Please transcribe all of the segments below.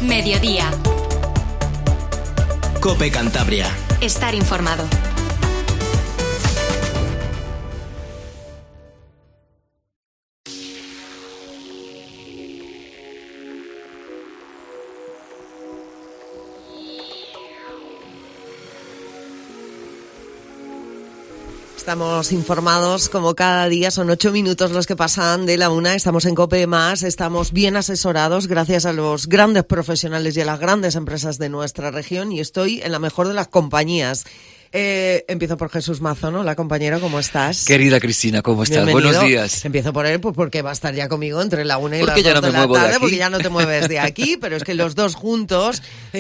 Mediodía. COPE Cantabria. Estar informado. Estamos informados como cada día, son 8 minutos los que pasan de la 1, estamos en COPE+, estamos bien asesorados gracias a los grandes profesionales y a las grandes empresas de nuestra región y estoy en la mejor de las compañías. Empiezo por Jesús Mazo, ¿no? La compañera, ¿cómo estás? Querida Cristina, ¿cómo estás? Bienvenido. Buenos días. Empiezo por él, pues porque va a estar ya conmigo entre la 1 y porque las 2 de la tarde, porque ya no te mueves de aquí, pero es que los dos juntos...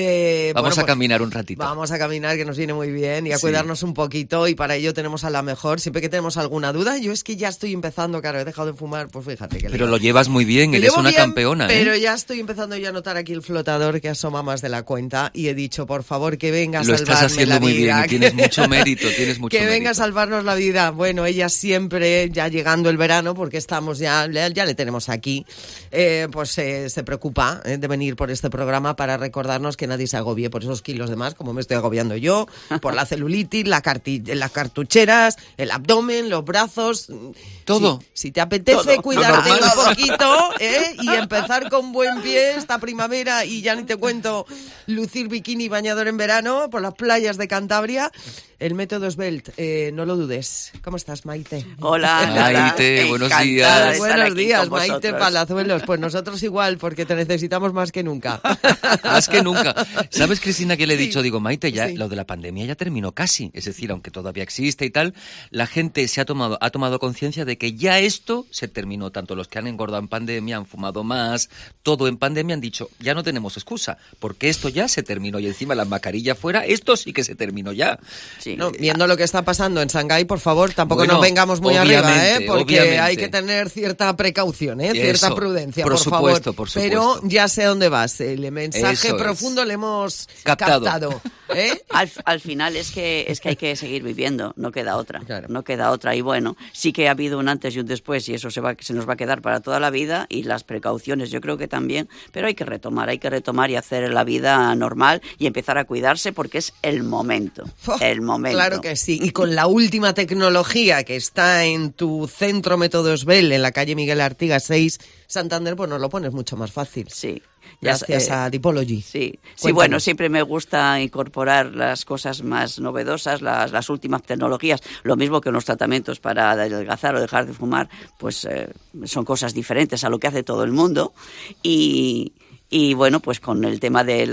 vamos a caminar un ratito. Vamos a caminar, que nos viene muy bien, y a Sí. cuidarnos un poquito, y para ello tenemos a la mejor. Siempre que tenemos alguna duda, yo es que ya estoy empezando, claro, he dejado de fumar, pues fíjate que... Pero lo llevas muy bien, Lo eres llevo una bien, campeona, ¿eh? Pero ya estoy empezando yo a notar aquí el flotador que asoma más de la cuenta, y he dicho, por favor, que venga a Lo salvarme estás haciendo la muy vida. bien y tienes mucho mérito, Que venga a salvarnos la vida. Bueno, ella siempre, ya llegando el verano, porque estamos ya le tenemos aquí, pues se preocupa de venir por este programa para recordarnos que nadie se agobie por esos kilos de más, como me estoy agobiando yo, por la celulitis, las cartucheras, el abdomen, los brazos. Todo. Si te apetece Todo. cuidarte Lo normal. un poquito y empezar con buen pie esta primavera, y ya ni te cuento lucir bikini y bañador en verano por las playas de Cantabria, el método Svelte, no lo dudes. ¿Cómo estás, Maite? Hola, Maite, buenos encantada días. de estar Buenos aquí días, con Maite vosotros. Palazuelos. Pues nosotros igual, porque te necesitamos más que nunca. Más que nunca. ¿Sabes, Cristina, que le he Sí. dicho? Digo, Maite, ya Sí. lo de la pandemia ya terminó casi. Es decir, aunque todavía existe y tal, la gente ha tomado conciencia de que ya esto se terminó. Tanto los que han engordado en pandemia, han fumado más, todo en pandemia, han dicho, ya no tenemos excusa, porque esto ya se terminó. Y encima la mascarilla fuera, esto sí que se terminó ya. Sí. No, viendo lo que está pasando en Shanghái, por favor, tampoco Bueno, nos vengamos muy arriba, obviamente, porque obviamente. hay que tener cierta precaución, cierta Eso, prudencia, por supuesto, favor. por supuesto. Pero ya sé a dónde vas. El mensaje Eso es. profundo le hemos Captado. captado. Al final es que hay que seguir viviendo, no queda otra. Claro. No queda otra. Y bueno, sí que ha habido un antes y un después, y eso se nos va a quedar para toda la vida, y las precauciones yo creo que también, pero hay que retomar y hacer la vida normal y empezar a cuidarse, porque es el momento. El momento. Claro que sí. Y con la última tecnología que está en tu centro Método Svelte, en la calle Miguel Artigas 6, Santander, pues nos lo pones mucho más fácil. Sí. Gracias a Dipology. Sí, Cuéntanos. bueno, siempre me gusta incorporar las cosas más novedosas, las últimas tecnologías, lo mismo que los tratamientos para adelgazar o dejar de fumar, pues son cosas diferentes a lo que hace todo el mundo, y bueno, pues con el tema de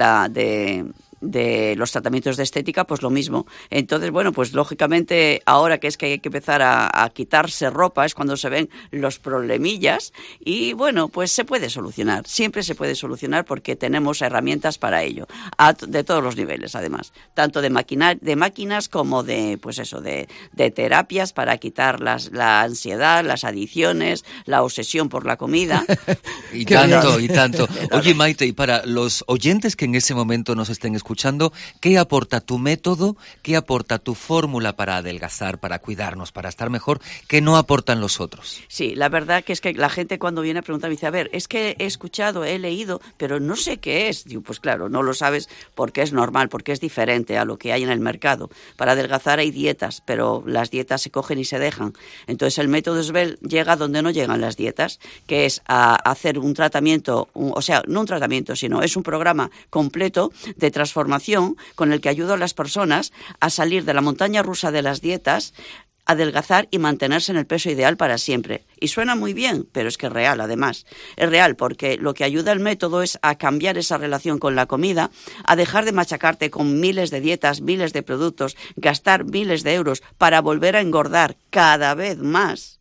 los tratamientos de estética, pues lo mismo. Entonces, bueno, pues lógicamente ahora que hay que empezar a quitarse ropa es cuando se ven los problemillas, y bueno, pues se puede solucionar, siempre se puede solucionar, porque tenemos herramientas para ello, de todos los niveles además, tanto de máquinas como de, pues eso, de terapias para quitar la ansiedad, las adicciones, la obsesión por la comida. Y Qué tanto, bien. y tanto. Oye, Maite, y para los oyentes que en ese momento nos estén escuchando, ¿qué aporta tu método, qué aporta tu fórmula para adelgazar, para cuidarnos, para estar mejor, que no aportan los otros? Sí, la verdad que es que la gente cuando viene a preguntar me dice, a ver, es que he escuchado, he leído, pero no sé qué es. Digo, pues claro, no lo sabes porque es normal, porque es diferente a lo que hay en el mercado. Para adelgazar hay dietas, pero las dietas se cogen y se dejan. Entonces el método Svelte llega donde no llegan las dietas, que es a hacer un tratamiento, o sea, no un tratamiento, sino es un programa completo de transformación con el que ayudo a las personas a salir de la montaña rusa de las dietas, adelgazar y mantenerse en el peso ideal para siempre. Y suena muy bien, pero es que es real, además. Es real porque lo que ayuda el método es a cambiar esa relación con la comida, a dejar de machacarte con miles de dietas, miles de productos, gastar miles de euros para volver a engordar cada vez más.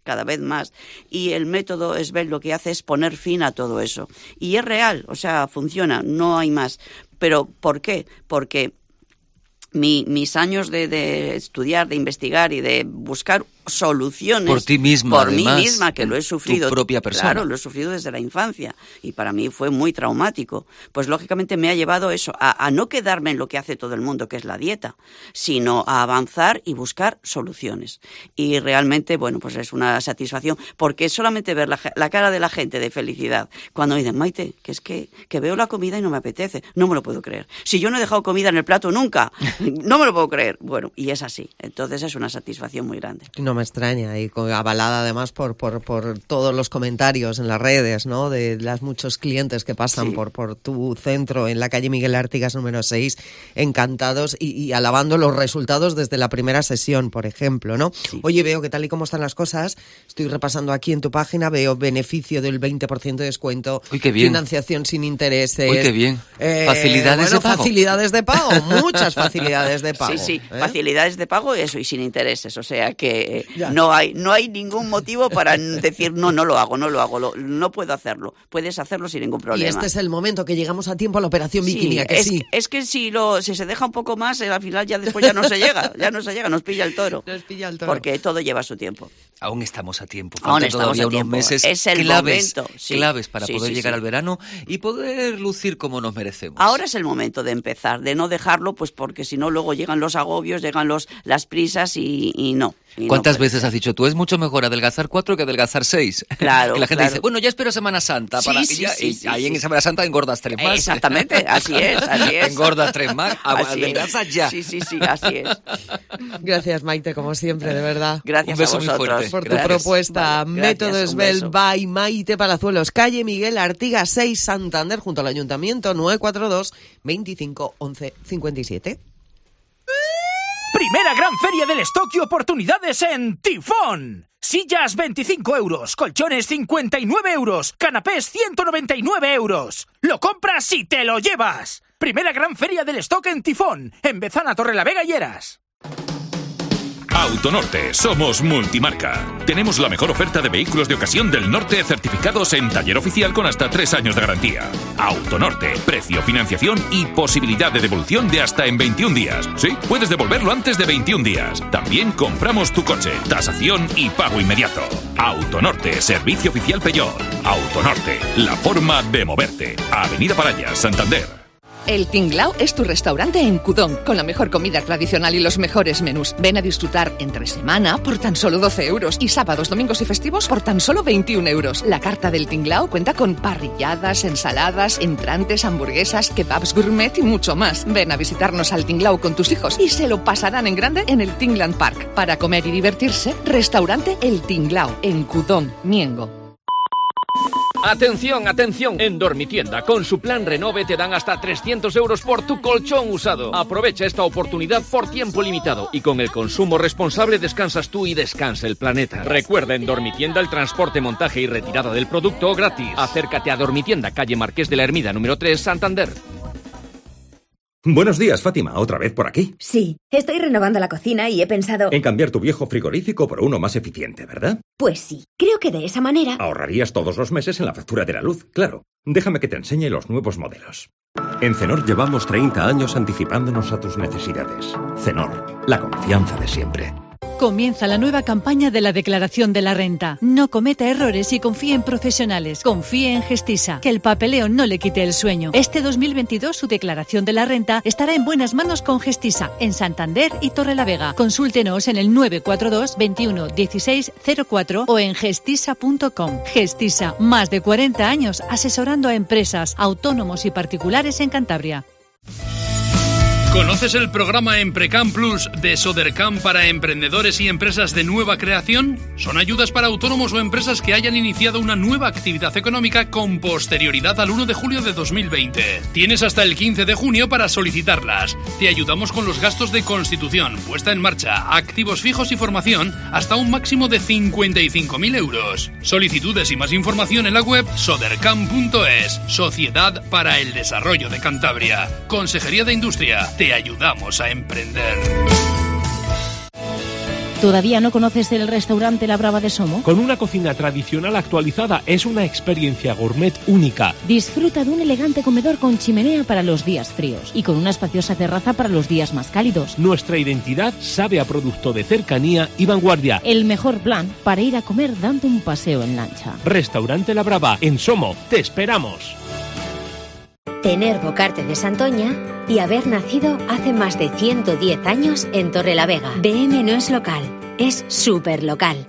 Y el método Svelte lo que hace es poner fin a todo eso. Y es real, o sea, funciona, no hay más. ¿Pero por qué? Porque mis años de estudiar, de investigar y de buscar soluciones por ti misma, por además, mí misma, que lo he sufrido. Tu propia persona. Claro, lo he sufrido desde la infancia y para mí fue muy traumático. Pues lógicamente me ha llevado eso, a no quedarme en lo que hace todo el mundo, que es la dieta, sino a avanzar y buscar soluciones. Y realmente, bueno, pues es una satisfacción, porque solamente ver la cara de la gente de felicidad cuando dicen, Maite, que es que veo la comida y no me apetece, no me lo puedo creer. Si yo no he dejado comida en el plato nunca, no me lo puedo creer. Bueno, y es así. Entonces es una satisfacción muy grande. No me extraña, y avalada además por todos los comentarios en las redes, ¿no? De los muchos clientes que pasan por tu centro en la calle Miguel Artigas número 6, encantados y alabando los resultados desde la primera sesión, por ejemplo, ¿no? Sí. Oye, veo que tal y como están las cosas, estoy repasando aquí en tu página, veo beneficio del 20% de descuento, uy, qué bien. Financiación sin intereses. Uy, qué bien. Facilidades de pago. Facilidades de pago, muchas facilidades de pago. Sí, facilidades de pago, eso, y sin intereses, o sea que no hay ningún motivo para decir no lo hago, no puedo hacerlo. Puedes hacerlo sin ningún problema. Y este es el momento que llegamos a tiempo a la operación Bikini, es que si se deja un poco más, al final ya después ya no se llega, nos pilla el toro. Porque todo lleva su tiempo. Aún estamos a tiempo. Faltan todavía unos meses es el claves para poder llegar al verano y poder lucir como nos merecemos. Ahora es el momento de empezar, de no dejarlo, pues porque si no luego llegan los agobios, llegan las prisas y no. ¿Cuántas veces has dicho tú? Es mucho mejor adelgazar 4 que adelgazar 6. Claro. Que la gente dice, bueno, ya espero Semana Santa. Ahí en Semana Santa engordas 3 más. Exactamente, así es. Engordas 3 más, adelgazas ya. Sí, así es. Gracias, Maite, como siempre, de verdad. Gracias a vosotros. Por tu propuesta. Vale, Método Esbel by Maite Palazuelos, calle Miguel Artigas 6, Santander, junto al Ayuntamiento, 942 25 11 57. Primera gran feria del stock y oportunidades en Tifón. Sillas 25 euros, colchones 59 euros, canapés 199 euros. Lo compras y te lo llevas. Primera gran feria del stock en Tifón, en Bezana, Torrelavega y Heras. Autonorte, somos multimarca. Tenemos la mejor oferta de vehículos de ocasión del norte certificados en taller oficial con hasta 3 años de garantía. Autonorte, precio, financiación y posibilidad de devolución de hasta en 21 días. Sí, puedes devolverlo antes de 21 días. También compramos tu coche, tasación y pago inmediato. Autonorte, servicio oficial Peugeot. Autonorte, la forma de moverte. Avenida Paraya, Santander. El Tinglao es tu restaurante en Cudón, con la mejor comida tradicional y los mejores menús. Ven a disfrutar entre semana por tan solo 12 euros y sábados, domingos y festivos por tan solo 21 euros. La carta del Tinglao cuenta con parrilladas, ensaladas, entrantes, hamburguesas, kebabs gourmet y mucho más. Ven a visitarnos al Tinglao con tus hijos y se lo pasarán en grande en el Tingland Park. Para comer y divertirse, restaurante El Tinglao, en Cudón, Miengo. Atención, atención, en Dormitienda con su plan Renove te dan hasta 300 euros por tu colchón usado. Aprovecha esta oportunidad por tiempo limitado y con el consumo responsable descansas tú y descansa el planeta. Recuerda, en Dormitienda el transporte, montaje y retirada del producto gratis. Acércate a Dormitienda, calle Marqués de la Hermida número 3, Santander. Buenos días, Fátima. ¿Otra vez por aquí? Sí, estoy renovando la cocina y he pensado... En cambiar tu viejo frigorífico por uno más eficiente, ¿verdad? Pues sí, creo que de esa manera... Ahorrarías todos los meses en la factura de la luz, claro. Déjame que te enseñe los nuevos modelos. En Cenor llevamos 30 años anticipándonos a tus necesidades. Cenor, la confianza de siempre. Comienza la nueva campaña de la declaración de la renta. No cometa errores y confíe en profesionales. Confíe en Gestisa, que el papeleo no le quite el sueño. Este 2022 su declaración de la renta estará en buenas manos con Gestisa, en Santander y Torrelavega. Consúltenos en el 942 21 16 04 o en gestisa.com. Gestisa, más de 40 años asesorando a empresas, autónomos y particulares en Cantabria. ¿Conoces el programa Emprecam Plus de Sodercam para emprendedores y empresas de nueva creación? Son ayudas para autónomos o empresas que hayan iniciado una nueva actividad económica con posterioridad al 1 de julio de 2020. Tienes hasta el 15 de junio para solicitarlas. Te ayudamos con los gastos de constitución, puesta en marcha, activos fijos y formación hasta un máximo de 55.000 euros. Solicitudes y más información en la web sodercam.es. Sociedad para el Desarrollo de Cantabria. Consejería de Industria. Te ayudamos a emprender. ¿Todavía no conoces el restaurante La Brava de Somo? Con una cocina tradicional actualizada es una experiencia gourmet única. Disfruta de un elegante comedor con chimenea para los días fríos y con una espaciosa terraza para los días más cálidos. Nuestra identidad sabe a producto de cercanía y vanguardia. El mejor plan para ir a comer dando un paseo en lancha. Restaurante La Brava, en Somo. ¡Te esperamos! Tener Bocarte de Santoña y haber nacido hace más de 110 años en Torrelavega. BM no es local, es súper local.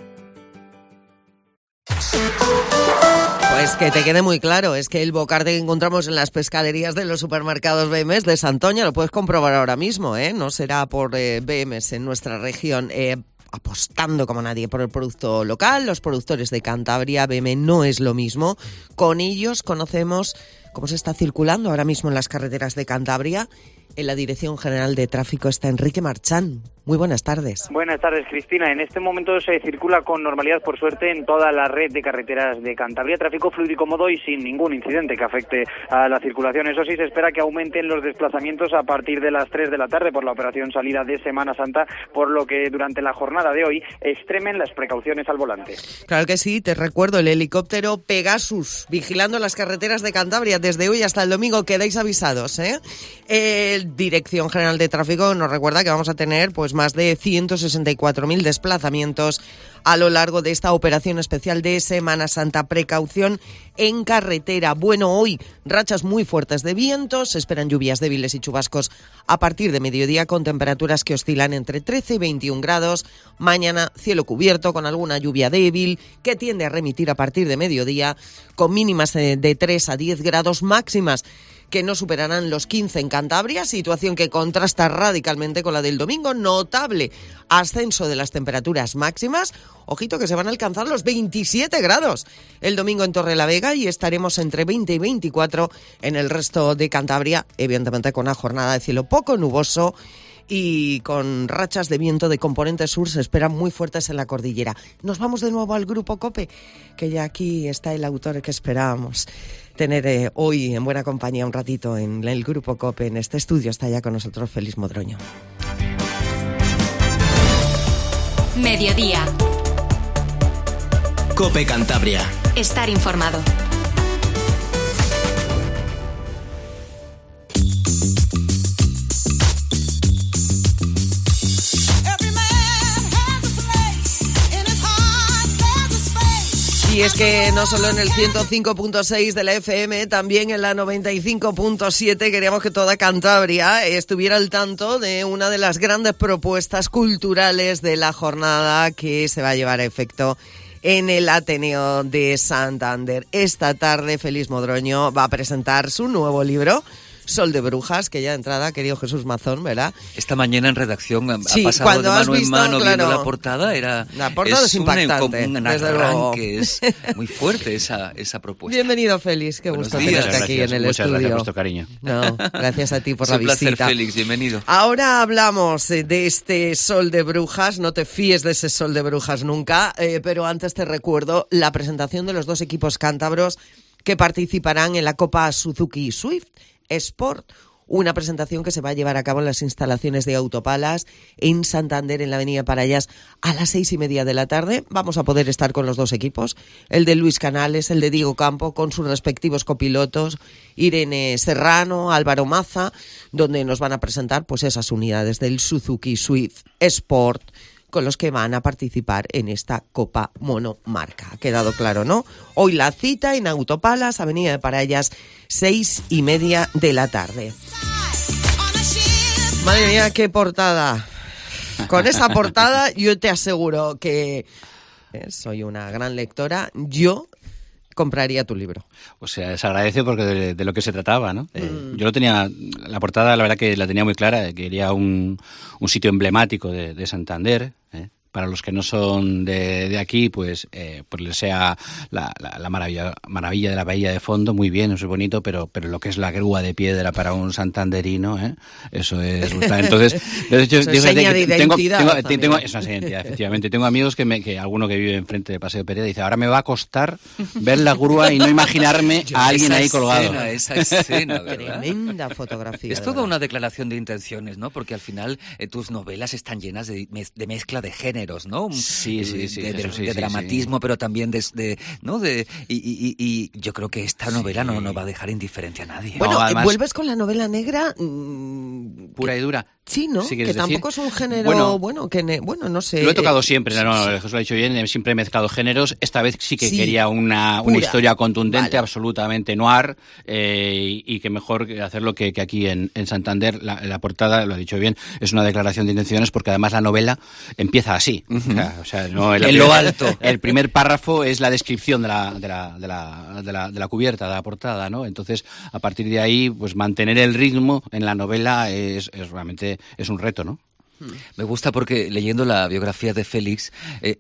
Pues que te quede muy claro, es que el Bocarte que encontramos en las pescaderías de los supermercados BMs de Santoña lo puedes comprobar ahora mismo, ¿eh? No será por BMs en nuestra región. Apostando como nadie por el producto local, los productores de Cantabria. BM no es lo mismo. Con ellos conocemos cómo se está circulando ahora mismo en las carreteras de Cantabria. En la Dirección General de Tráfico está Enrique Marchán. Muy buenas tardes. Buenas tardes, Cristina. En este momento se circula con normalidad, por suerte, en toda la red de carreteras de Cantabria. Tráfico fluido y cómodo y sin ningún incidente que afecte a la circulación. Eso sí, se espera que aumenten los desplazamientos a partir de las 3 de la tarde por la operación salida de Semana Santa, por lo que durante la jornada de hoy extremen las precauciones al volante. Claro que sí, te recuerdo el helicóptero Pegasus vigilando las carreteras de Cantabria desde hoy hasta el domingo. Quedáis avisados, ¿eh? Dirección General de Tráfico nos recuerda que vamos a tener pues más de 164.000 desplazamientos a lo largo de esta operación especial de Semana Santa. Precaución en carretera. Bueno, hoy rachas muy fuertes de vientos, se esperan lluvias débiles y chubascos a partir de mediodía con temperaturas que oscilan entre 13 y 21 grados. Mañana cielo cubierto con alguna lluvia débil que tiende a remitir a partir de mediodía con mínimas de 3 a 10 grados, máximas que no superarán los 15 en Cantabria, situación que contrasta radicalmente con la del domingo. Notable ascenso de las temperaturas máximas. Ojito que se van a alcanzar los 27 grados el domingo en Torrelavega y estaremos entre 20 y 24 en el resto de Cantabria, evidentemente con una jornada de cielo poco nuboso y con rachas de viento de componente sur se esperan muy fuertes en la cordillera. Nos vamos de nuevo al Grupo COPE, que ya aquí está el autor que esperábamos tener hoy en buena compañía un ratito en el Grupo COPE. En este estudio está ya con nosotros Félix Modroño. Mediodía. COPE Cantabria. Estar informado. Y es que no solo en el 105.6 de la FM, también en la 95.7 queríamos que toda Cantabria estuviera al tanto de una de las grandes propuestas culturales de la jornada que se va a llevar a efecto en el Ateneo de Santander. Esta tarde Félix Modroño va a presentar su nuevo libro, Sol de Brujas, que ya de entrada, querido Jesús Mazón, ¿verdad? Esta mañana en redacción ha sí, pasado de mano visto, en mano claro, viendo la portada. La portada es impactante. Un arranque, es muy fuerte esa propuesta. Bienvenido, Félix, qué gusto tenerte aquí en el muchas estudio. Gracias por vuestro cariño. No, gracias a ti por es la un placer, visita. Félix, bienvenido. Ahora hablamos de este Sol de Brujas, no te fíes de ese Sol de Brujas nunca, pero antes te recuerdo la presentación de los dos equipos cántabros que participarán en la Copa Suzuki Swift Sport. Una presentación que se va a llevar a cabo en las instalaciones de Autopalas en Santander, en la avenida Parayas, a las 6:30 de la tarde. Vamos a poder estar con los dos equipos, el de Luis Canales, el de Diego Campo, con sus respectivos copilotos, Irene Serrano, Álvaro Maza, donde nos van a presentar pues esas unidades del Suzuki Swift Sport con los que van a participar en esta Copa Monomarca. Ha quedado claro, ¿no? Hoy la cita en Autopalas, avenida de Parayas, 6:30 de la tarde. Madre mía, qué portada. Con esa portada yo te aseguro que soy una gran lectora. Yo compraría tu libro. O sea, se agradece porque de lo que se trataba, ¿no? Yo lo tenía, la portada la verdad que la tenía muy clara, que quería un sitio emblemático de Santander, para los que no son de aquí, pues les sea la maravilla de la bahía de fondo, muy bien, eso es bonito, pero lo que es la grúa de piedra para un santanderino, eso es brutal. Entonces yo es seña de identidad. Tengo es una seña de identidad, efectivamente. Tengo amigos que alguno que vive enfrente de Paseo Pereda dice, ahora me va a costar ver la grúa y no imaginarme a alguien ahí colgado. Esa escena, ¿verdad? Tremenda fotografía. Es toda una declaración de intenciones, ¿no? Porque al final tus novelas están llenas de mezcla de género. géneros, ¿no? De dramatismo, pero también y yo creo que esta novela no va a dejar indiferente a nadie. Bueno, además, vuelves con la novela negra pura y dura. Sí, ¿no? ¿Sí que tampoco es un género, bueno, no sé. Lo he tocado siempre, Jesús lo ha dicho bien, siempre he mezclado géneros. Esta vez sí que quería una historia contundente, absolutamente noir, y que mejor hacerlo que aquí en Santander. La portada, lo ha dicho bien, es una declaración de intenciones, porque además la novela empieza así. O sea, no en lo alto. El primer párrafo es la descripción de la cubierta, de la portada, ¿no? Entonces, a partir de ahí, pues mantener el ritmo en la novela es realmente un reto, ¿no? Me gusta porque leyendo la biografía de Félix,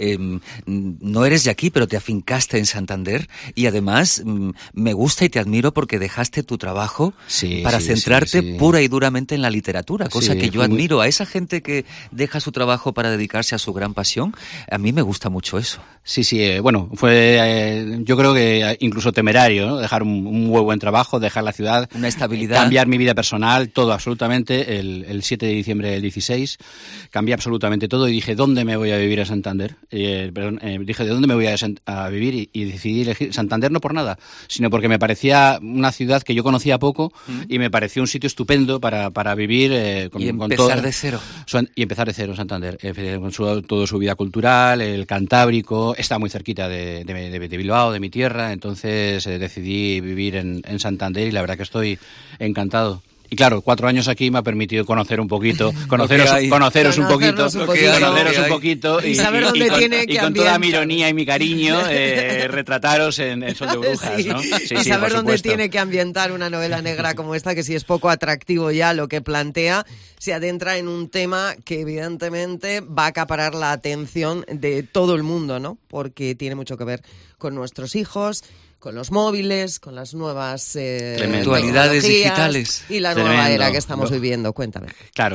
no eres de aquí, pero te afincaste en Santander, y además me gusta y te admiro porque dejaste tu trabajo para centrarte pura y duramente en la literatura, cosa que yo admiro. A esa gente que deja su trabajo para dedicarse a su gran pasión, a mí me gusta mucho eso. Bueno, fue yo creo que incluso temerario, ¿no? Dejar un muy buen trabajo, dejar la ciudad, una estabilidad, cambiar mi vida personal, todo absolutamente. El 7 de diciembre del 16 cambié absolutamente todo y dije, ¿dónde me voy a vivir a Santander? Dije, ¿de dónde me voy a vivir? Y decidí elegir Santander no por nada, sino porque me parecía una ciudad que yo conocía poco y me pareció un sitio estupendo para vivir. Y empezar de cero. Y empezar de cero, Santander, con toda su vida cultural, el Cantábrico, está muy cerquita de Bilbao, de mi tierra, entonces decidí vivir en Santander y la verdad que estoy encantado. Y claro, 4 años aquí me ha permitido conocer un poquito, conoceros un poquito y saber dónde tiene que con toda mi ironía y mi cariño retrataros en Sol de Brujas, ¿no? Y saber dónde tiene que ambientar una novela negra como esta, que si es poco atractivo ya lo que plantea, se adentra en un tema que evidentemente va a acaparar la atención de todo el mundo, ¿no? Porque tiene mucho que ver con nuestros hijos, con los móviles, con las nuevas actualidades digitales y la nueva era que estamos viviendo. Cuéntame. Claro,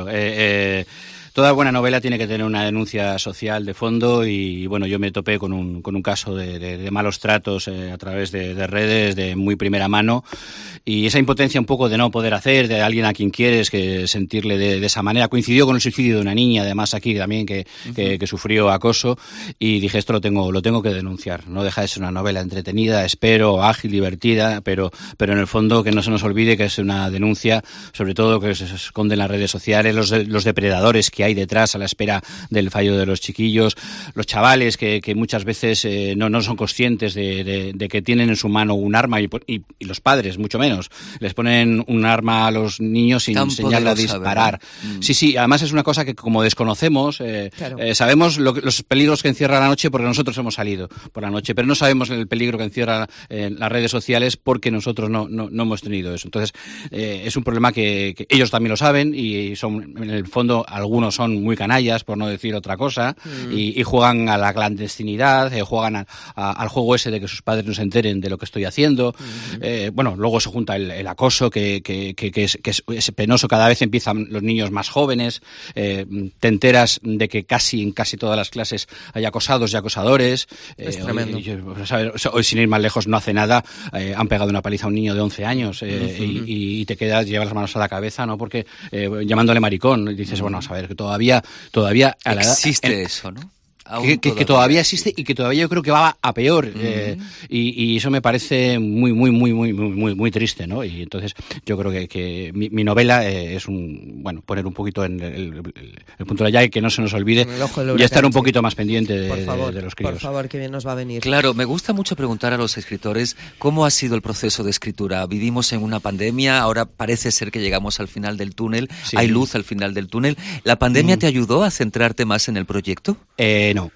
toda buena novela tiene que tener una denuncia social de fondo y bueno, yo me topé con un caso de malos tratos a través de redes de muy primera mano, y esa impotencia un poco de no poder hacer, de alguien a quien quieres, que sentirle de esa manera. Coincidió con el suicidio de una niña, además aquí también, que sufrió acoso, y dije, esto lo tengo que denunciar. No deja de ser una novela entretenida, espero, ágil, divertida, pero en el fondo que no se nos olvide que es una denuncia, sobre todo que se esconde en las redes sociales, los depredadores que hay detrás a la espera del fallo de los chiquillos, los chavales que muchas veces no son conscientes de que tienen en su mano un arma, y los padres mucho menos. Les ponen un arma a los niños sin enseñarle a disparar. Sí, además es una cosa que como desconocemos, sabemos los peligros que encierra la noche porque nosotros hemos salido por la noche, pero no sabemos el peligro que encierra las redes sociales porque nosotros no hemos tenido eso. Entonces es un problema que ellos también lo saben, y son, en el fondo, algunos son muy canallas, por no decir otra cosa, y juegan a la clandestinidad, juegan al juego ese de que sus padres no se enteren de lo que estoy haciendo. Bueno, luego se junta el acoso, que es penoso. Cada vez empiezan los niños más jóvenes, te enteras de que en casi todas las clases hay acosados y acosadores. Es tremendo. Hoy, sin ir más lejos, no hace nada, han pegado una paliza a un niño de 11 años y te llevas las manos a la cabeza, ¿no? Porque llamándole maricón, y dices, bueno, a ver, que todavía a la existe eso, ¿no? Que todavía existe, y que todavía yo creo que va a peor, y eso me parece muy triste, ¿no? Y entonces yo creo que mi novela es poner un poquito en el punto de allá, y que no se nos olvide, y estar un poquito más pendiente de los críos. Por favor, que bien nos va a venir. Claro, me gusta mucho preguntar a los escritores cómo ha sido el proceso de escritura. Vivimos en una pandemia, ahora parece ser que llegamos al final del túnel, hay luz al final del túnel. ¿La pandemia te ayudó a centrarte más en el proyecto? No.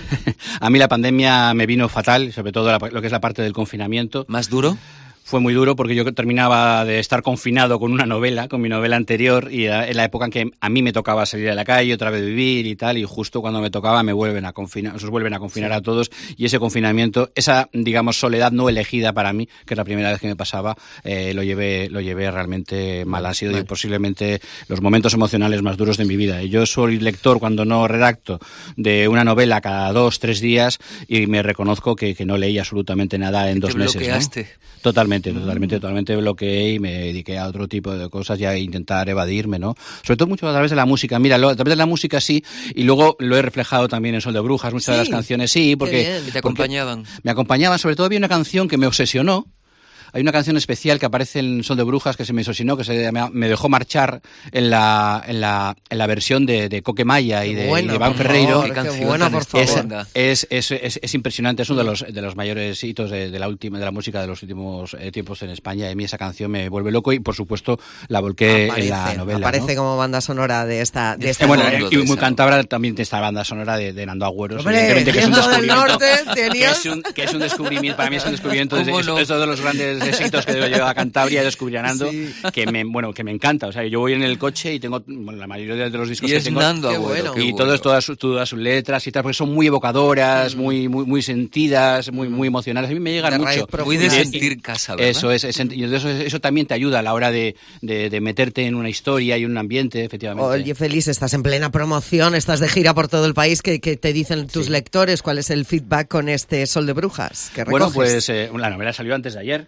A mí la pandemia me vino fatal, sobre todo lo que es la parte del confinamiento. ¿Más duro? Fue muy duro porque yo terminaba de estar confinado con una novela, con mi novela anterior, y en la época en que a mí me tocaba salir a la calle, otra vez vivir y tal, y justo cuando me tocaba me vuelven a confinar, nos vuelven a confinar a todos, y ese confinamiento, esa, digamos, soledad no elegida para mí, que es la primera vez que me pasaba, lo llevé realmente mal. Han sido posiblemente los momentos emocionales más duros de mi vida. Y yo soy lector, cuando no redacto, de una novela cada 2-3 días, y me reconozco que no leí absolutamente nada en 2 meses, bloqueaste. ¿no? Totalmente. totalmente bloqueé y me dediqué a otro tipo de cosas y a intentar evadirme, ¿no? Sobre todo mucho a través de la música. Mira, a través de la música sí, y luego lo he reflejado también en Sol de Brujas, muchas de las canciones sí, porque... ¿Y te acompañaban? Me acompañaban, sobre todo había una canción que me obsesionó. Hay una canción especial que aparece en Sol de Brujas que se me obsesionó, que me dejó marchar en la versión de Coque Maya y de Iván Ferreiro. Qué buena, por favor. Es impresionante, es uno de los mayores hitos de la música de los últimos tiempos en España. A mí esa canción me vuelve loco y, por supuesto, la volqué en la novela. Aparece, ¿no?, como banda sonora de esta bueno, y muy cantabra también de esta banda sonora de Nando Agüero. Hombre, que es un del norte, que es un descubrimiento, para mí es un descubrimiento, es uno de los grandes éxitos que lleva a Cantabria y descubrir a Nando, que me encanta. O sea, yo voy en el coche y tengo la mayoría de los discos que tengo. Nando Agüero, y todas sus letras y tal, porque son muy evocadoras, muy sentidas, muy emocionales. A mí me llegan mucho. Muy de sentir casa, ¿verdad? Eso también te ayuda a la hora de meterte en una historia y un ambiente, efectivamente. Oye, Félix, estás en plena promoción, estás de gira por todo el país. ¿Qué te dicen tus lectores? ¿Cuál es el feedback con este Sol de Brujas que recoges? Bueno, pues la novela salió antes de ayer.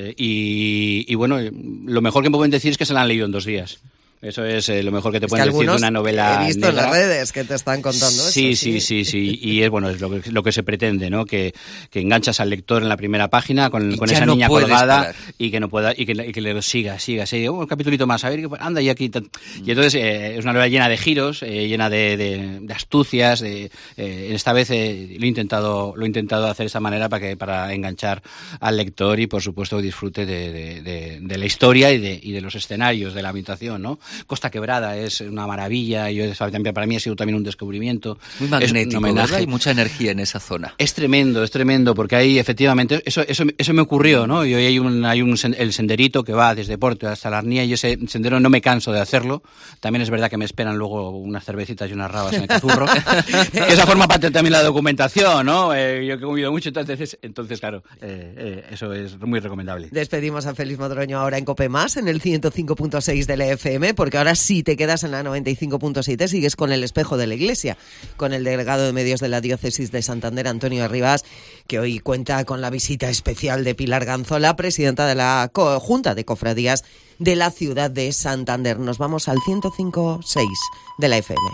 Y bueno, lo mejor que me pueden decir es que se la han leído en 2 días. Eso es lo mejor que te pueden decir de una novela. He visto negra. en las redes que te están contando sí, eso. Sí. Y es lo que se pretende, ¿no? Que enganchas al lector en la primera página con esa niña colgada y que no pueda y que le siga. Un capitulito más, a ver, anda y aquí. Y entonces es una novela llena de giros, llena de astucias. Esta vez lo he intentado hacer de esta manera para enganchar al lector y, por supuesto, disfrute de la historia y de los escenarios, de la ambientación, ¿no? Costa Quebrada es una maravilla, para mí ha sido también un descubrimiento. Muy magnético, ¿verdad? Hay mucha energía en esa zona. Es tremendo, porque ahí efectivamente, eso me ocurrió, ¿no? Y hoy hay el senderito que va desde Porto hasta la Arnía y ese sendero no me canso de hacerlo. También es verdad que me esperan luego unas cervecitas y unas rabas en el Cazurro. Que esa forma parte también la documentación, ¿no? Yo que he comido mucho, entonces claro, eso es muy recomendable. Despedimos a Félix Modroño ahora en COPE+, en el 105.6 de la FM, porque ahora sí te quedas en la 95.7, sigues con el espejo de la Iglesia, con el delegado de medios de la Diócesis de Santander, Antonio Arribas, que hoy cuenta con la visita especial de Pilar Ganzola, presidenta de la Junta de Cofradías de la ciudad de Santander. Nos vamos al 105.6 de la FM.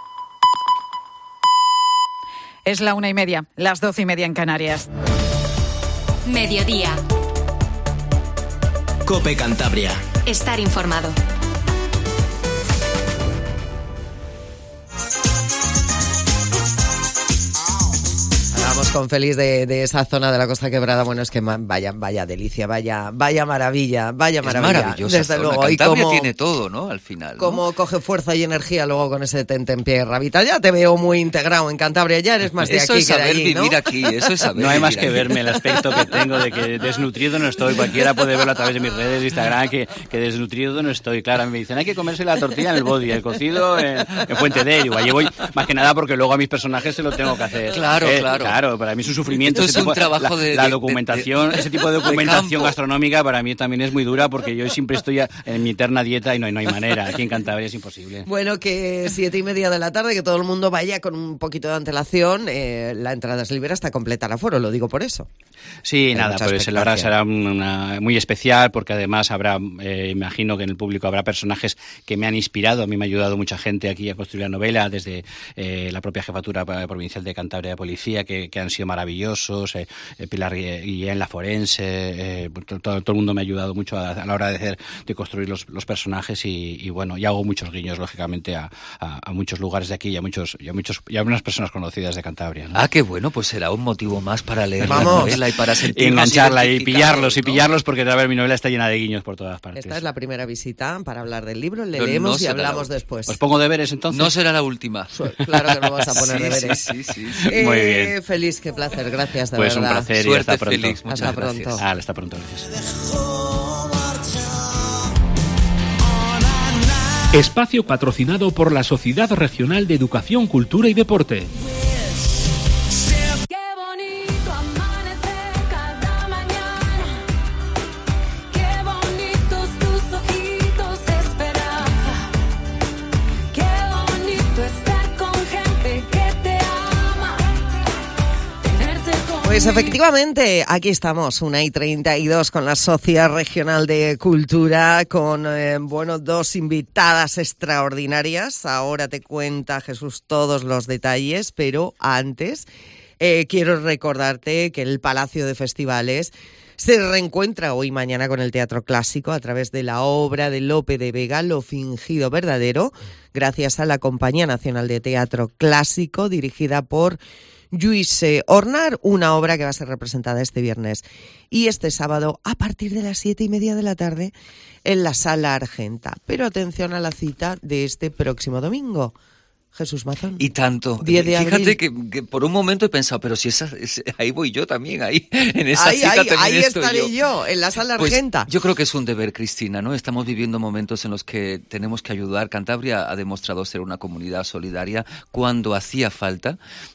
Es la 1:30, las 12:30 en Canarias. Mediodía. COPE Cantabria. Estar informado. Vamos con Félix de esa zona de la Costa Quebrada. Bueno, es que vaya delicia, vaya maravilla, Es maravillosa. Desde zona. luego. Cantabria y cómo, tiene todo, ¿no? Al final, ¿no? Cómo coge fuerza y energía luego con ese tentempié Rabita. Ya te veo muy integrado en Cantabria, ya eres más de eso aquí es que de saber allí, ¿no? vivir aquí, eso es saber No hay vivir más que aquí. verme el aspecto que tengo de que desnutrido no estoy. Cualquiera puede verlo a través de mis redes de Instagram que desnutrido no estoy. Claro, me dicen hay que comerse la tortilla en el body, el cocido en Fuente de. Digo, allí voy más que nada porque luego a mis personajes se lo tengo que hacer. Claro. Claro, para mí es un sufrimiento. Esto es un trabajo la documentación, ese tipo de documentación gastronómica para mí también es muy dura porque yo siempre estoy en mi eterna dieta y no hay manera. Aquí en Cantabria es imposible. Bueno, que 7:30 de la tarde, que todo el mundo vaya con un poquito de antelación. La entrada es libre hasta completar aforo, lo digo por eso. Sí, Hay nada, mucha pues la verdad expectación. será una muy especial porque además habrá, imagino que en el público habrá personajes que me han inspirado. A mí me ha ayudado mucha gente aquí a construir la novela, desde la propia Jefatura Provincial de Cantabria de Policía, que han sido maravillosos, Pilar Guillén, la forense, todo el mundo me ha ayudado mucho a la hora de construir los personajes y bueno, y hago muchos guiños, lógicamente, a muchos lugares de aquí y a unas personas conocidas de Cantabria, ¿no? Ah, qué bueno, pues será un motivo más para leer la novela y para sentirnos engancharla y identificados, pillarlos, porque a ver, mi novela está llena de guiños por todas partes. Esta es la primera visita para hablar del libro, le Pero leemos no y será hablamos la después. ¿Os pongo deberes entonces? No será la última. Claro que no vas a poner deberes. Sí. Muy bien. Feliz, qué placer, gracias de pues verdad. un placer Suerte, y hasta pronto. Félix, muchas hasta gracias. pronto. Hasta pronto, gracias. Espacio patrocinado por la Sociedad Regional de Educación, Cultura y Deporte. Pues efectivamente, aquí estamos, 1:32 con la Sociedad Regional de Cultura, con, dos invitadas extraordinarias. Ahora te cuenta Jesús todos los detalles, pero antes quiero recordarte que el Palacio de Festivales se reencuentra hoy y mañana con el Teatro Clásico a través de la obra de Lope de Vega, Lo fingido verdadero, gracias a la Compañía Nacional de Teatro Clásico, dirigida por Lluís Ornar, una obra que va a ser representada este viernes y este sábado a partir de las 7:30 de la tarde en la Sala Argenta. Pero atención a la cita de este próximo domingo. Jesús Mazón. Y tanto. 10 de Fíjate abril. que por un momento he pensado, pero si ahí voy yo también, ahí en esa cita también ahí estoy estaré yo, en la Sala Argenta. Pues yo creo que es un deber, Cristina, ¿no? Estamos viviendo momentos en los que tenemos que ayudar. Cantabria ha demostrado ser una comunidad solidaria cuando hacía falta.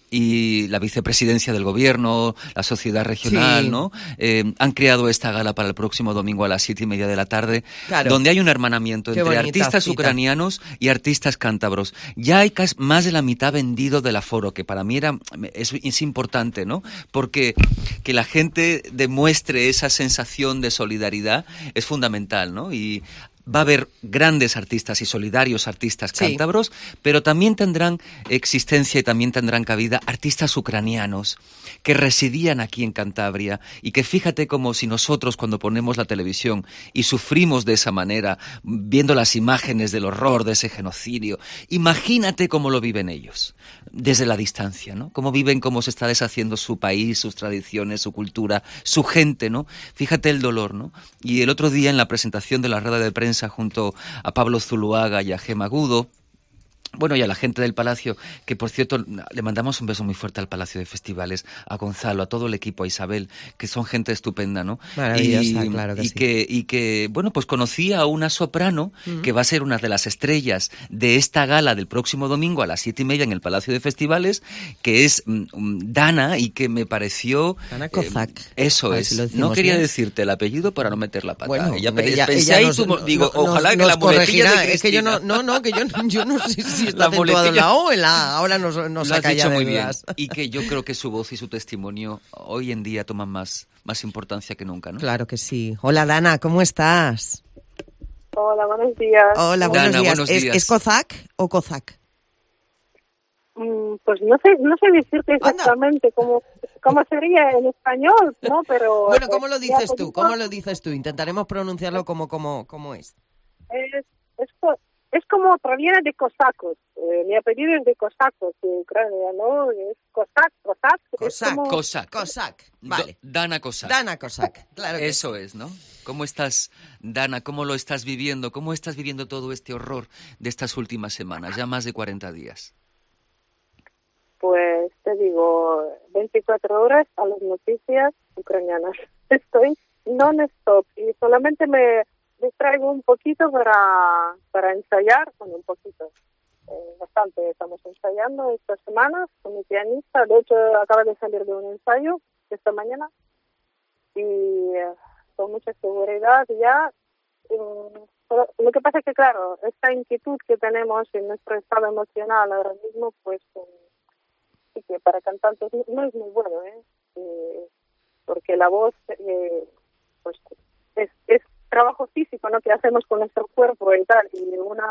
Y la vicepresidencia del gobierno, la sociedad regional, Sí. ¿no? Han creado esta gala para el próximo domingo a las 7:30 de la tarde, Claro. donde hay un hermanamiento Qué entre bonita artistas cita. ucranianos y artistas cántabros. Ya hay más de la mitad vendido del aforo, que para mí es importante, ¿no? Porque que la gente demuestre esa sensación de solidaridad es fundamental, ¿no? Y va a haber grandes artistas y solidarios artistas Sí. cántabros, pero también tendrán existencia y también tendrán cabida artistas ucranianos que residían aquí en Cantabria y que fíjate como si nosotros cuando ponemos la televisión y sufrimos de esa manera, viendo las imágenes del horror de ese genocidio, imagínate cómo lo viven ellos, desde la distancia, ¿no? Cómo viven, cómo se está deshaciendo su país, sus tradiciones, su cultura, su gente, ¿no? Fíjate el dolor, ¿no? Y el otro día en la presentación de la rueda de prensa junto a Pablo Zuluaga y a Gema Agudo, bueno, y a la gente del Palacio, que por cierto le mandamos un beso muy fuerte al Palacio de Festivales, a Gonzalo, a todo el equipo, a Isabel, que son gente estupenda, ¿no? Maravillosa, claro que sí. Y que, bueno, pues conocí a una soprano que va a ser una de las estrellas de esta gala del próximo domingo a las 7:30 en el Palacio de Festivales, que es Dana, y que me pareció... Dana Kozak. Eso A ver es. si lo decimos No quería bien. decirte el apellido para no meter la pata. Bueno, pensé ahí, digo, ojalá que nos la muletilla corregirá. de Es que yo Cristina. yo no sé si está La acentuado en muletilla. la O, en la ahora nos Lo has saca ya dicho de muy bien. dudas. Y que yo creo que su voz y su testimonio hoy en día toman más importancia que nunca, ¿no? Claro que sí. Hola, Dana, ¿cómo estás? Hola, buenos días. Hola, buenos Dana, días. buenos ¿Es, días. ¿Es Kozak o Kozak? Pues no sé decirte exactamente cómo sería en español, ¿no? Pero Bueno, ¿cómo lo dices ya, tú? ¿Cómo lo dices tú? Intentaremos pronunciarlo como es. Es como proviene de cosacos. Mi apellido es de cosacos de Ucrania, ¿no? Es Kozak. Es como... Kozak. Vale. Dana Kozak. Dana Kozak, claro que Eso es, ¿no? ¿Cómo estás, Dana? ¿Cómo lo estás viviendo? ¿Cómo estás viviendo todo este horror de estas últimas semanas? Ya más de 40 días. Pues te digo, 24 horas a las noticias ucranianas. Estoy non-stop y solamente me distraigo un poquito para ensayar, bueno, un poquito, bastante estamos ensayando estas semanas con mi pianista. De hecho, acaba de salir de un ensayo esta mañana y con mucha seguridad ya. Pero lo que pasa es que, claro, esta inquietud que tenemos en nuestro estado emocional ahora mismo, pues sí que para cantantes no es muy bueno, porque la voz pues es trabajo físico, ¿no? Que hacemos con nuestro cuerpo y tal, y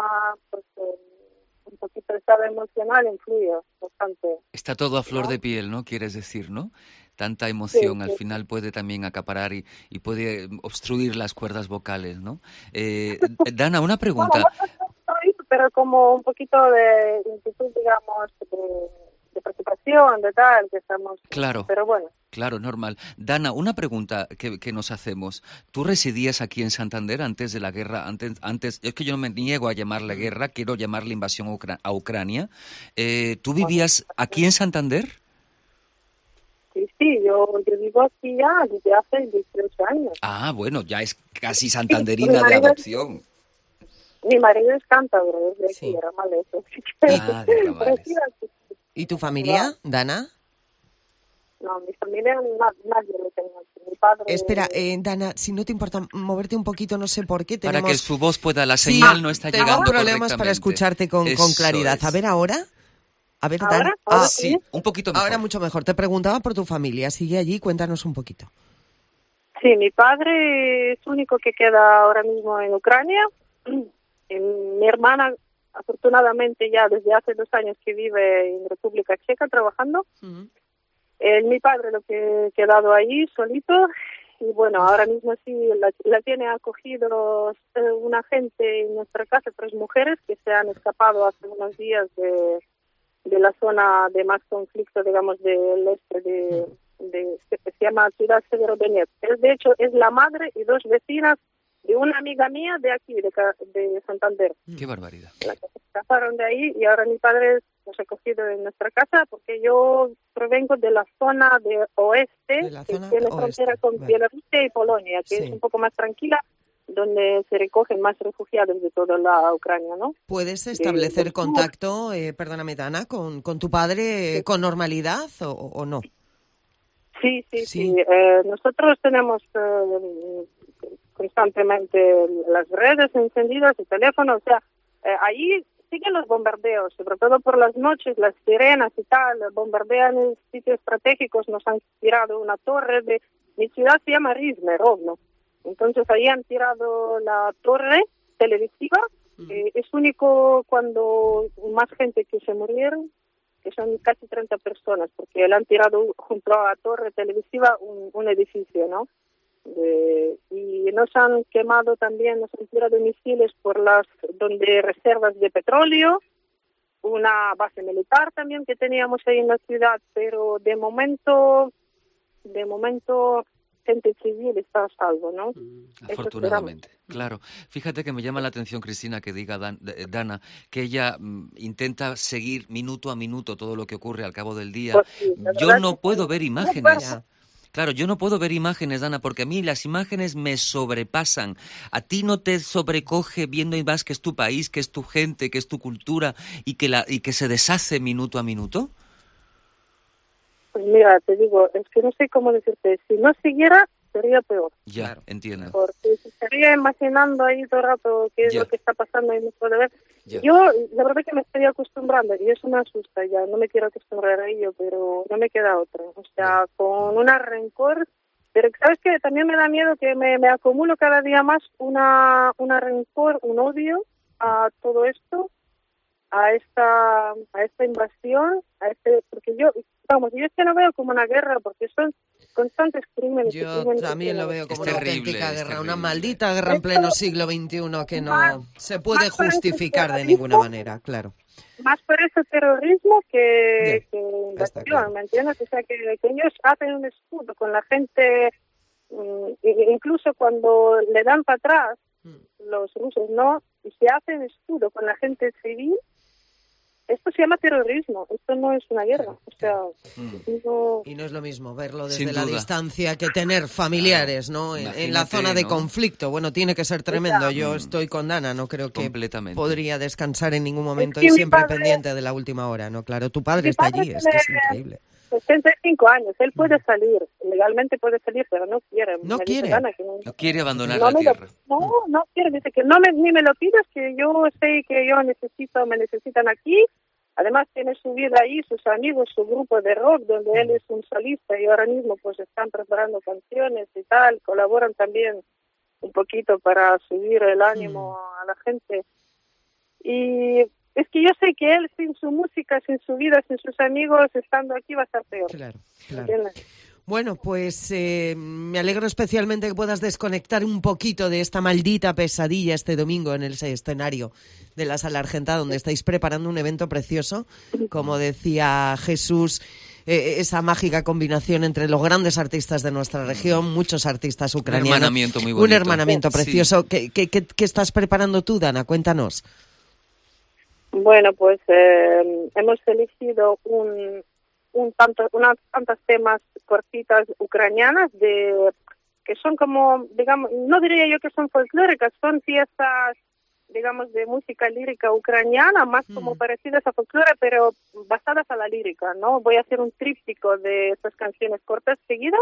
un poquito de estado emocional influye bastante. Está todo a flor de piel, ¿no? Quieres decir, ¿no? Tanta emoción al final puede también acaparar y puede obstruir las cuerdas vocales, ¿no? Dana, una pregunta. Bueno, pero como un poquito de inquietud, digamos, de preocupación, de tal, que estamos... Claro. Pero bueno. Claro, normal. Dana, una pregunta que nos hacemos. ¿Tú residías aquí en Santander antes de la guerra? Antes, es que yo no me niego a llamarle guerra, quiero llamarle invasión a Ucrania. ¿Tú vivías aquí en Santander? Sí, yo vivo aquí ya desde hace 18 años. Ah, bueno, ya es casi santanderina de adopción. Mi marido es cántabro, es de aquí, de Ramales. Ah, de Ramales. ¿Y tu familia, Dana? No, mi familia nadie lo tengo aquí. Mi padre... Espera, Dana, si no te importa moverte un poquito, no sé por qué tenemos... Para que su voz pueda, la señal no está llegando tengo problemas correctamente. para escucharte con claridad. Es. A ver, ¿ahora? A ver, ¿Ahora? Dana. ¿Ahora sí, un poquito mejor. Ahora mucho mejor. Te preguntaba por tu familia. Sigue allí, cuéntanos un poquito. Sí, mi padre es el único que queda ahora mismo en Ucrania. Mi hermana, afortunadamente, ya desde hace 2 años que vive en República Checa trabajando. Mi padre lo que ha quedado ahí solito. Y bueno, ahora mismo sí la tiene acogido una gente en nuestra casa, 3 mujeres que se han escapado hace unos días de la zona de más conflicto, digamos, del este que se llama Ciudad Severodonetsk. De hecho, es la madre y 2 vecinas de una amiga mía de aquí, de Santander. ¡Qué barbaridad! La que se escaparon de ahí y ahora mi padre nos ha cogido en nuestra casa porque yo provengo de la zona de oeste, que tiene frontera con Bielorrusia y Polonia, que es un poco más tranquila, donde se recogen más refugiados de toda la Ucrania, ¿no? ¿Puedes establecer contacto, perdóname, Dana, con tu padre con normalidad o no? Sí. Nosotros tenemos constantemente las redes encendidas, el teléfono, o sea, ahí siguen los bombardeos, sobre todo por las noches, las sirenas y tal, bombardean en sitios estratégicos, nos han tirado una torre mi ciudad se llama Rizme, Rovno, entonces ahí han tirado la torre televisiva, es único cuando más gente que se murieron, que son casi 30 personas, porque le han tirado junto a la torre televisiva un edificio, ¿no? Y nos han quemado también, nos han tirado misiles por donde reservas de petróleo, una base militar también que teníamos ahí en la ciudad, pero de momento gente civil está a salvo, ¿no? Afortunadamente, claro. Fíjate que me llama la atención, Cristina, que diga Dana, que ella intenta seguir minuto a minuto todo lo que ocurre al cabo del día. Pues sí, yo no puedo ver imágenes. Claro, yo no puedo ver imágenes, Dana, porque a mí las imágenes me sobrepasan. ¿A ti no te sobrecoge viendo más que es tu país, que es tu gente, que es tu cultura y que se deshace minuto a minuto? Pues mira, te digo, es que no sé cómo decirte. Si no siguiera, sería peor. Ya, claro. Entiendo. Porque se estaría imaginando ahí todo el rato qué es lo que está pasando y no puede ver. Ya. Yo, la verdad que me estoy acostumbrando y eso me asusta ya. No me quiero acostumbrar a ello, pero no me queda otra. O sea, con una rencor. Pero ¿sabes qué? También me da miedo que me acumulo cada día más una rencor, un odio a todo esto, a esta invasión, porque yo es que no veo como una guerra, porque son constantes crímenes. Yo también lo veo como una auténtica guerra, una maldita guerra en pleno siglo XXI que no se puede justificar de ninguna manera, claro. Más por ese terrorismo que invasión, ¿me entiendes? O sea, que ellos hacen un escudo con la gente, incluso cuando le dan para atrás, los rusos no, y se hacen escudo con la gente civil. Esto se llama terrorismo, esto no es una guerra. O sea, y no es lo mismo verlo desde la distancia que tener familiares, ¿no? En la zona de conflicto. Bueno, tiene que ser tremendo. Yo estoy con Dana, no creo que podría descansar en ningún momento y siempre pendiente de la última hora, ¿no? Claro, tu padre está allí, es que es increíble. 65 años, él puede salir, legalmente puede salir, pero no quiere. No quiere abandonar la tierra. No quiere, dice que ni me lo pidas, que yo sé que me necesitan aquí. Además tiene su vida ahí, sus amigos, su grupo de rock, donde él es un solista y ahora mismo pues están preparando canciones y tal, colaboran también un poquito para subir el ánimo a la gente. Y es que yo sé que él sin su música, sin su vida, sin sus amigos, estando aquí va a estar peor. Claro. Bueno, pues me alegro especialmente que puedas desconectar un poquito de esta maldita pesadilla este domingo en el escenario de la Sala Argenta, donde estáis preparando un evento precioso, como decía Jesús, esa mágica combinación entre los grandes artistas de nuestra región, muchos artistas ucranianos. Un hermanamiento muy bonito. Un hermanamiento precioso. Sí. ¿Qué estás preparando tú, Dana? Cuéntanos. Bueno, pues hemos elegido unas tantas temas cortitas ucranianas que son como, digamos, no diría yo que son folclóricas, son fiestas, digamos, de música lírica ucraniana, más como parecidas a folclore, pero basadas a la lírica, ¿no? Voy a hacer un tríptico de estas canciones cortas seguidas